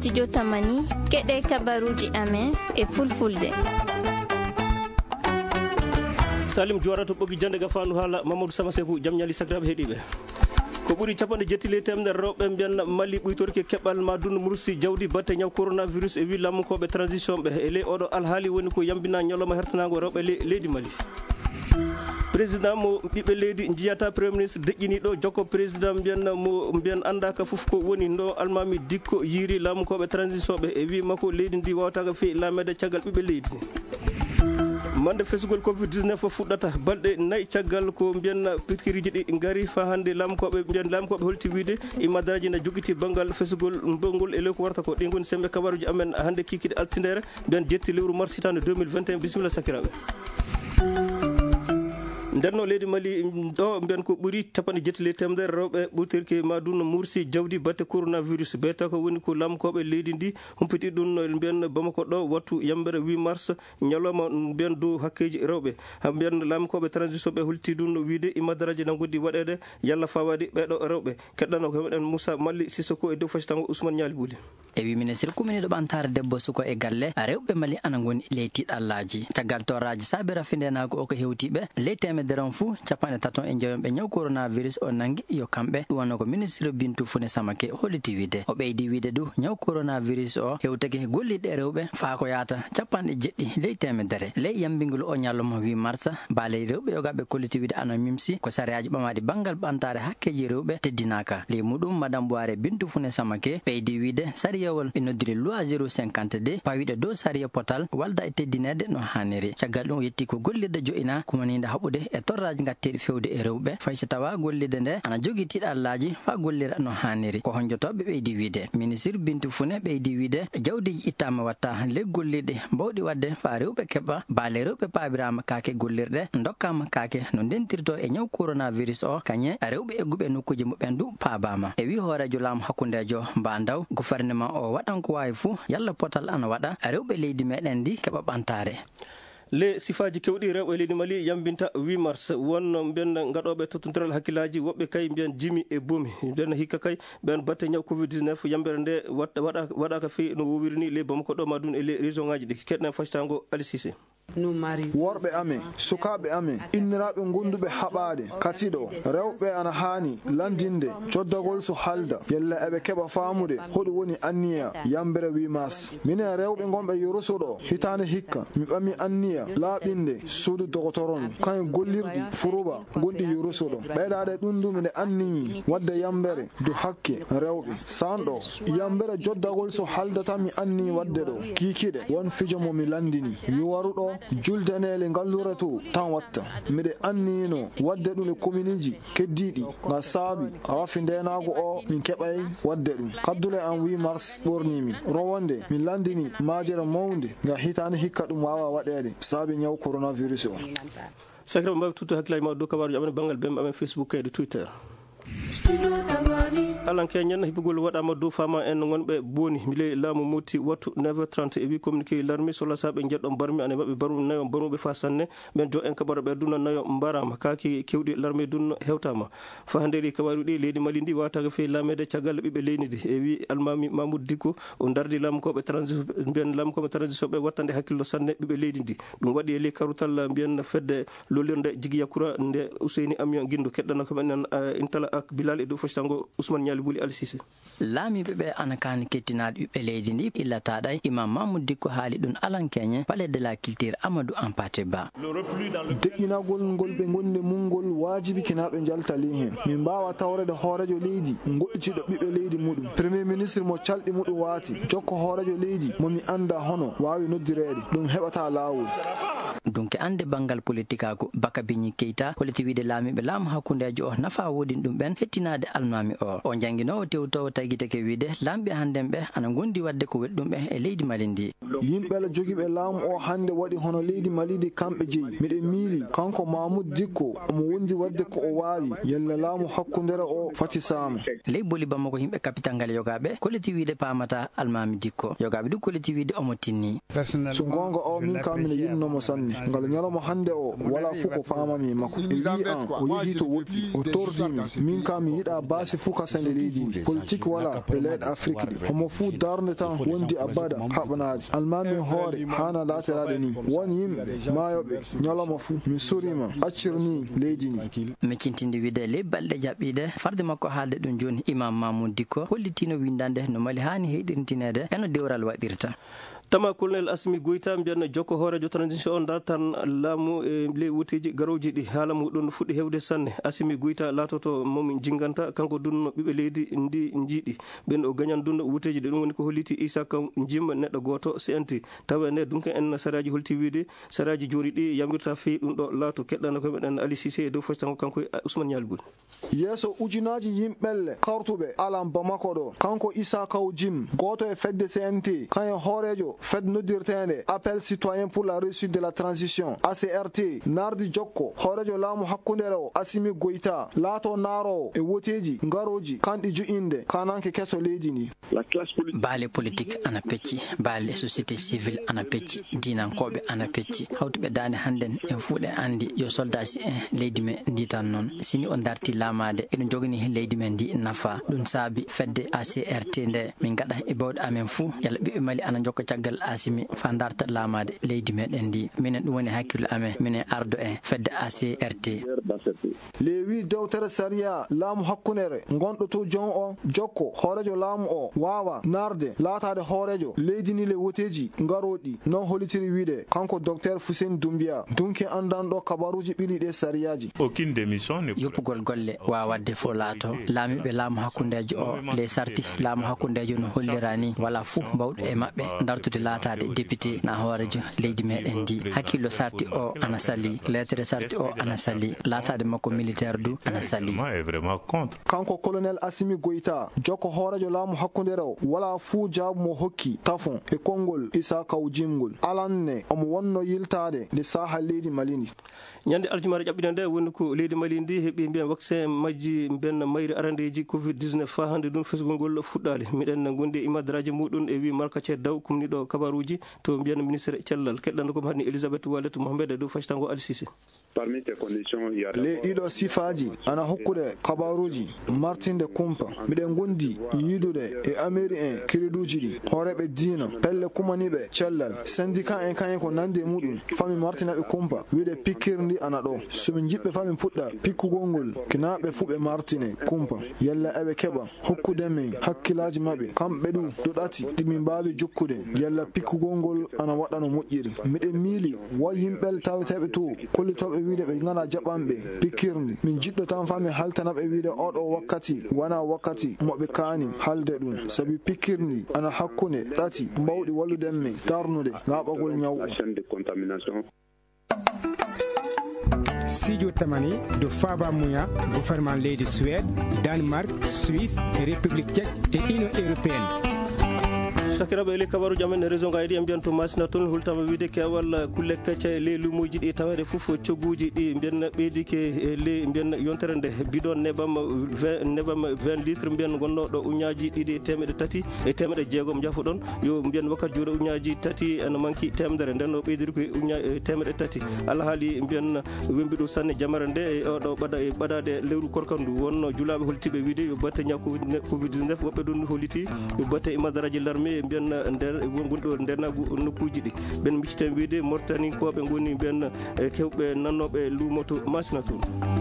studio Tamani keɗe kabaruji amen e fulfulde. Salim Diawara to ɓogi jande ga fandu haala Mamadou Sama Sekou jam ñali sakiraɓe heeɗiɓe ko ɓuri capanɗe jettile temedere rewɓe mbiyan Mali ɓuytorki keɓal maduna mursi jawdi batte ñaw coronavirus e wi lamkoɓe transition ɓe e ley oɗo alhaali woni ko yambina ñalawma hertanago rewɓe leydi Mali. président mo ɓiɓɓe leydi jiyata premier ministre deƴƴiniɗo jokko président mbiyan andaka foof ko woni ndo almami dikko yiiri lamkoɓe transition ɓe e wi makko leydi ndi wawataka fewi lamede caggal ɓiɓɓe leydi mande fesugol covid-19 fuɗɗata balɗe nayyi caggal ko mbiyan pitkiriji ɗi gaari fa hande lamkoɓe mbiyan lamkoɓe holti wiide imadaraji ne joguiti banggal fesugol ngol e ley ko warta ko ɗi goni sembe kabaruji amen hande kikiɗe altidere mbiyan jetti lewru mars hitande 2021 bisimilla sakiraɓe. ndenno leydi Mali ɗo mbiyan ko ɓuuri capanɗe jettile temedere rewɓe ɓurtirki maduna mursi jawdi batte coronavirus beyta ko woni ko lamkoɓe leydi ndi humpiti ɗum mbiyan Bamako ɗo wattu yambere 8 mars ñalawma mbiyan dow hakkeji rewɓe mbiyan lamkoɓe transition ɓe holti ɗum wiide imadaraji nagguɗi waɗede yalla fawade ɓeɗo rewɓe keɗɗano ko meɗen Moussa Malli Sissoko e dow facitango Ousmane Ñali Bouli e wi ministre commune ɓantare debbo suko e galle rewɓe Mali ana goni ley tiɗallaji caggal toraji saabi rafindenago o ko hewtiɓe ley temederon fou capanɗe taton e jeeyomɓe ñaw coronavirus o nangui yo kamɓe ɗum wonno ko ministre Bintou Fune Samake holliti wiide o ɓeydi wiide du ñaw coronavirus o hewtake golliɗe rewɓe faa ko yaata capanɗe jeɗɗi ley temedere ley yambingol o ñalawma 8 mars baaley rewɓe yogaɓe kolliti wiide ana mimsi ko sariyaji ɓamaɗi banggal ɓantare hakkeji rewɓe teddinaka ley muɗum madame Boire Bintou Fune Samake ɓeydi wiide sariyawol e noddiri loi 052 pawiɗe dow sariya potal walda e teddinede no hanniri caggal ɗum o yetti ko gollirde joƴina kumanide haɓude e torraji gatteɗi fewde e rewɓe fay so tawa gollirde nde ana jogui tiɗallaji fa gollira no hanniri ko honjotoɓe ɓeydi wiide ministre Bintou Fune ɓeydi wiide jawdiji ittama watta ley gollirɗe mbawɗi wadde fa rewɓe keɓa baale rewɓe pabirama kake gollirɗe dokkama kake no ndentirto e ñaw coronavirus o kañe rewɓe egguɓe nokkuji muɓen du paabama e wi hoorejo laamu hakkudejo mbandaw gouvernement o waɗan ko wawi fou yalla potal ana waɗa rewɓe leydi meɗen ndi keɓa ɓantare le sifaji kewɗi rewɓe leydi Mali yambinta 8 mars wonno mbiyan gaɗoɓe tottodiral hakkillaji woɓɓe kay mbiyan jimi e bomi mbiyan hikka kay ɓen batte ñaw covid-19 yambere nde waɗaka fewi no wowiri ni ley Bamako ɗo madun e ley région ngaji ɗi keɗɗen faccitango Ali Cissé worɓe amen sukaɓe amen inniraɓe gonduɓe haɓade katiɗo rewɓe ana hani landinde coddagol so halda yella eɓe keɓa famude hoɗum woni anniya yambere 8 mars minen rewɓe gonɓe yorosoɗo hitande hikka mi ɓami anniya laaɓinde suudu dogotoron kañe gollirɗi furuba gonɗi yorosoɗo ɓeyɗade ɗum du mine anniyi wadde yambere du hakke rewɓe sanɗo yambere joddagol so haldata mi anni wadde ɗo kikiɗe won fijo mo mi landini yowaruɗo juldanele ngallurato tan watta miɗe annino wadde ɗum e commune ji keddiɗi ga saabi rafi ndenago o min keɓay wadde ɗum kaddule an 8 mars ɓornimi rowonde min landini majere mawde ga hitande hikka ɗum wawa waɗede saabi ñaw coronavirus o sakiraɓe mbawi tutto hakkillaji ma dow kabaruji amen banggal bem amen Facebook e Twitter alan keñen hiɓugol waɗama dow fama en gonɓe boni mile laamu moti wattu 9h30 e wi communiqué l'armée sola saɓe jeɗɗo barmi ane mabɓe baru nayo baruɓe fa sanne ɓen jo en kabaro ɓe dunna nayo mbarama kaki kewɗi l'armée dunno hewtama fa handeri kabaru ɗi leydi Mali ndi wataka fewi lamede caggal ɓiɓɓe leydi ndi e wi almami Mamoudou Dicko o dardi lamkoɓe transition mbiyan lamkoɓe transition ɓe wattande hakkillo sanne ɓiɓɓe leydi ndi ɗum waɗi e ley karutal mbiyan fedde lollirde jigui yakura nde Ouseyni Amion Guindo keɗɗano ko ɓenen intala ak Bilal e dow facitango Ousmane Ñali Bouli Ali Cissé laamiɓe ɓe ana kani kettinaɗe ɓiɓɓe leydi ndi illataɗay imam Mamoudou Dicko haali ɗum alan keñe palais de la culture Amadou Ampaté Ba deƴƴinagol ngol ɓe gonde mungol wajibi kinaɓe jaltali hen min mbawa tawrede hoorejo leydi goɗɗitiɗo ɓiɓɓe leydi muɗum premier ministre mo calɗi muɗum waati jokko hoorejo leydi momi anda hono wawi noddirede ɗum heɓata lawol dunke ande bangal politique ako Baka Bigny Keita holiti wiide laamiɓe laamu hakkudejo o nafa wodin ɗum ɓen hettinade almami o jangguinowo tewtowo tagiteke wiide lamɓe hannden ɓe ana gondi wadde ko welɗum ɓe e leydi Mali ndi yimɓe jogiɓe laamu o hande waɗi hono leydi Mali di kamɓe jeeyi miɗe miili kanko Mamoudou Dicko omo wondi wadde ko o wawi yalla laamu hakkudere o fatisama ley boli Bamako yimɓe capital ngal yogaɓe koliti wiide pamata almami Dicko yogaɓe du koliti wiide omo tinni so gonga o min kam mine yinnomo sanne ngal ñalawma hande o wala fuu ko pamami makko e wi an o yeehi to woɗɗi o tordimi min kam mi yiɗa baasi fuu kasande leydi politique wala e leyɗe afrique ɗi homo fuu darde tan wondi abada haɓanaji almamin hoore hana laterade ni won yimɓe mayoɓe ñalawma fuu mi sorima accirni leydi ni mi cintinde wiide ley balɗe jaɓɓiɗe farde makko haalde ɗum joni imam Mamoud Dicko hollitino windande no mali hani heɗirtinede eno dewral waɗirta. tama colonel Assimi Goïta mbiyanno jokko hoorejo transition o dartan laamu e ley wuteji garowji ɗi haala muɗum fuɗɗi hewde sanne. Assimi Goïta laatoto momi jinganta kanko dunno ɓiɓe leydi ndi jiiɗi ɓen o gañan dunno wuteji ɗe ɗum woni ko holliti Issa Kan jimma neɗɗo goto CNT tawa nde dunka en saraji holti wiide saraji joni ɗi yamirta fewi ɗum ɗo laato keɗɗano ko meɗen Ali Cissé e dow foctango kanko Ousmane Yalbouri yeeso ujunaji yimɓelle kartuɓe alan Bamako ɗo kanko Issa Kaw Jim goto e fedde CNT kañe hoorejo fed noddirtende appel citoyen pour la réussite de la transition ACRT nardi jokko hoorejo laamu hakkundere o Assimi Goïta laato naaro e woteji ngaroji kanɗi ju'inde kananke keso leydi ni baale politique ana pecci baale société civile ana pecci dinankoɓe ana pecci hawtuɓe dane hannden en fuuɗe andi yo soldasi en leydi men ndi tan noon sini o darti laamade eɗen jogani leydi men ndi nafa ɗum saabi fedde ACRT nde min gaɗa e bawɗe amen fuu yalla ɓiɓɓe Mali ana jokka caggal Assimi fa darta laamade leydi meɗen ndi minen ɗum woni hakkille amen minen ardo en fedde ACRT lewi dewtere sariya laamu hakkunere gonɗo to jon o jokko hoorejo laamu o wawa narde laatade hoorejo leydi ni le woteji ngaroɗi non holitiri wiide kanko docteur Fousseyne Doumbia dunki andanɗo kabaruji ɓiliɗe sariyaji yoppugol golle wawa wadde fo laato laamiɓe laamu hakkundejo o les sarti laamu hakkundejo no hollirani wala fuu mbawɗo e mabɓe dartude laatade député na hoorejo leydi meɗen ndi hakkillo sarti o ana sali lettre sarti o ana sali laatade makko militaire du ana sali kanko colonel Assimi Goïta jokko hoorejo laamu hakkundere o wala fuu jaabu mo hokki tafon e konngol Issa Kaw Jimgol alanne omo wonno yiltade nde saaha leydi Malini ñande aljumare ƴaɓɓina nde woni ko leydi Mali ndi heeɓi mbiyen vaccin majji ben mayri arandeji covid-19 fa hande ɗum fesgol ngol fuɗɗali miɗen gondi imadaraji muɗum e wi Marka Thié Daw kumniɗo kabaruji to mbiyen ministre cellal keɗɗanno kom hani Elisabeth Wallet Mohamed e dow factango Ali Cissé le ɗiɗo sifaji ana hokkude kabaruji martinde kumpa miɗen gondi yiidude e ameri en kiriduji ɗi hooreɓe diina pelle kumaniɓe cellal syndicat en kañen ko nande muɗum fami martinaɓe kumpa wiide pikkirndi ana ɗo soɓe jiɓɓe fami puɗɗa pikkugol ngol kinaɓe fuu ɓe martine kumpa yalla eɓe keɓa hokkude men hakkillaji maɓɓe kamɓe ɗum ɗuɗati ɗimin mbawi jokkude yalla pikkugol ngol ana waɗa no moƴƴiri miɗen miili wa yimɓel taweteɓe to kollitoɓe wiide ɓe gana jaɓanɓe pikkirndi min jiɗɗo tan fami haltanaɓe wiide oɗo wakkati wona wakkati moɓe kaani halde ɗum saabi pikkirndi ana hakkunde ɗati mbawɗi walluden men darnude laaɓagol ñaw Sidio Tamani de Faba Mouya, gouvernement leydi Suède, Danemark, Suisse, République tchèque et Union européenne. sakiraɓe ele kabaruji amen e région ngaji ɗi en mbiyan to masina toon hultama wiide kewal kulle kacca e ley lumuji ɗi tawede foof cogguji ɗi mbiyen ɓeydike e ley mbiyen yontere nde bidon nebam 20 litres mbiyen gonnoɗo uñaji ɗiɗi e temeɗe tati e temeɗe jeegom jafo ɗon yo mbiyen wakkati juuɗe uñaji tati ene manki temedere nden o ɓeydiri ko temeɗe tati alhaali mbiyen wembiɗo sanne jamare nde e oɗo ɓaɗade lewru korkandu wonno julaɓe holtiɓe wiide yo batte ñaw covid 19 woɓɓe ɗum holliti yo batte imadaraji l'armée mbiyen nder gonɗo ndernagu nokkuji ɗi ɓen micciten wiide Mauritanie koɓe goni mbiyen kewɓe nannoɓe lumoto masina toon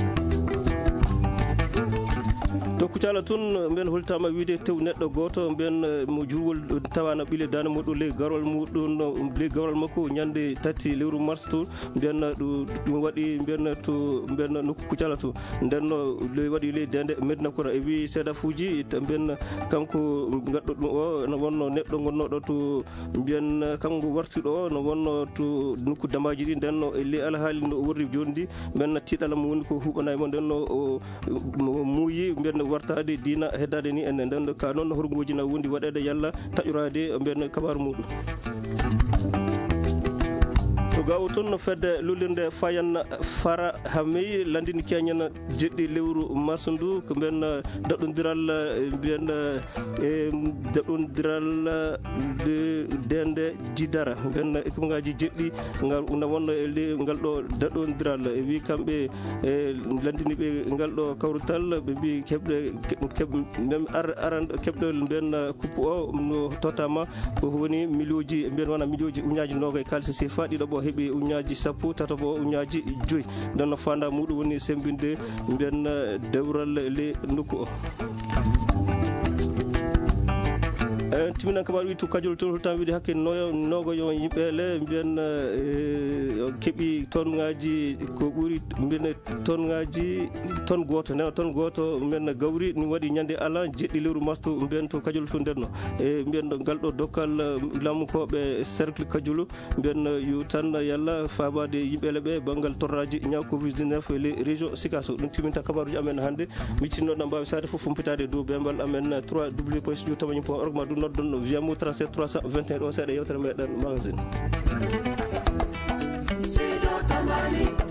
to Kucala toon mbiyen holtama wiide tew neɗɗo goto mbiyen mo jurwol tawana ɓiile dane muɗum ley garol muɗum ley garol makko ñande tati lewru mars to mbiyen ɗum waɗi mbiyen to mbiyen nokku Kucala to ndenno ley waɗi ley dende Medina Kora e wi seedafuji mbiyen kanko gaɗɗo ɗum o no wonno neɗɗo gonnoɗo to mbiyen kanko wartiɗo o no wonno to nokku damaji ɗi ndenno e ley alhaali no worri joni ndi mbiyen tiɗala mo woni ko huɓanaymo ndenno o muuyi mbiyen wartade dina heddade ni enen nden ka noon horgoji na wondi waɗede yalla taƴorade mbiyen kabaru muɗum to gawo toon fedde lulirde fayan fara hammi landini keñana jeɗɗi lewru mars ndu ko mben daɗodiral mbiyen daɗodiral dende didara mben équipe ngaji jeɗɗi ngal una wonno e ngal ɗo daɗodiral e wi kamɓe landini ɓe ngal ɗo kawrutal ɓe mbi même aran keɓɗol mben coupe o no totama ko woni milioji mbiyen wona milioji uñaji noga e kalisi sifa ɗiɗo ɓo heeɓi uñaji sappo tataɓo uñaji joyyi donno fanda muɗum woni sembinde mbiyen dewral le nokku o timinan kabaru wi to kadiol toon holtan wiide hakke nogoyo yimɓele mbiyen keeɓi tonne ngaji ko ɓuuri mbiyen tonne goto nena tonne goto mbiyen gawri ni waɗi ñande ala jeɗɗi lewru masto mbiyen to kadiol to nderno e mbiyen ngal ɗo dokkal lamukoɓe cercle kadiolu mbiyen yo tan yalla fabade yimɓele ɓe banggal torraji ñaw covid 19 les région sikaso ɗum timinta kabaruji amen hannde miccinnoɗo mbawi sade foof humpitade dow bembal amen 3w.studio-tamagna.org ma ɗum noddon via mo 37 321 ɗo seeɗa yewtere meɗen magazine.